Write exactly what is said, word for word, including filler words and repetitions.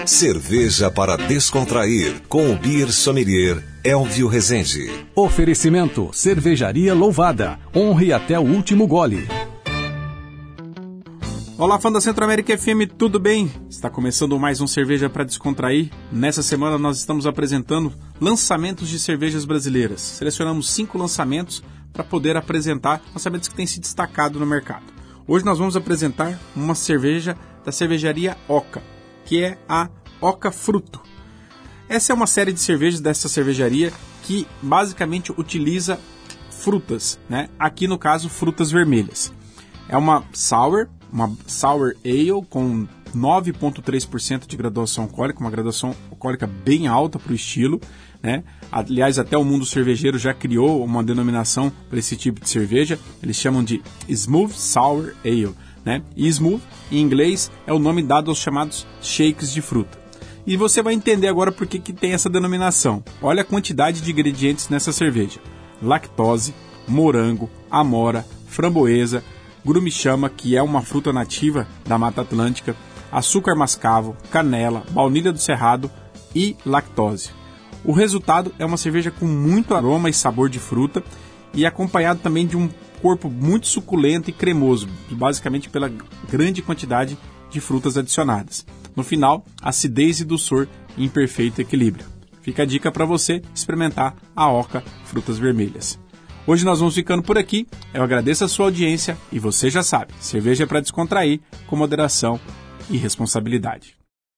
Cerveja para descontrair, com o Beer Sommelier Elvio Rezende. Oferecimento, Cervejaria Louvada. Honre até o último gole. Olá, fã da Centro-América F M, tudo bem? Está começando mais um Cerveja para Descontrair. Nessa semana nós estamos apresentando lançamentos de cervejas brasileiras. Selecionamos cinco lançamentos para poder apresentar lançamentos que têm se destacado no mercado. Hoje nós vamos apresentar uma cerveja da cervejaria Oca, que é a Oca Fruto. Essa é uma série de cervejas dessa cervejaria que basicamente utiliza frutas, né? Aqui no caso, frutas vermelhas. É uma sour, uma sour ale com nove vírgula três por cento de graduação alcoólica, uma graduação alcoólica bem alta para o estilo, né? Aliás, até o mundo cervejeiro já criou uma denominação para esse tipo de cerveja, eles chamam de Smooth Sour Ale, né? E smooth, em inglês, é o nome dado aos chamados shakes de fruta. E você vai entender agora por que que tem essa denominação. Olha a quantidade de ingredientes nessa cerveja: lactose, morango, amora, framboesa, grumichama, que é uma fruta nativa da Mata Atlântica, açúcar mascavo, canela, baunilha do cerrado e lactose. O resultado é uma cerveja com muito aroma e sabor de fruta e acompanhado também de um corpo muito suculento e cremoso, basicamente pela grande quantidade de frutas adicionadas. No final, acidez e doçor em perfeito equilíbrio. Fica a dica para você experimentar a Oca Frutas Vermelhas. Hoje nós vamos ficando por aqui. Eu agradeço a sua audiência e você já sabe, cerveja é para descontrair com moderação e responsabilidade.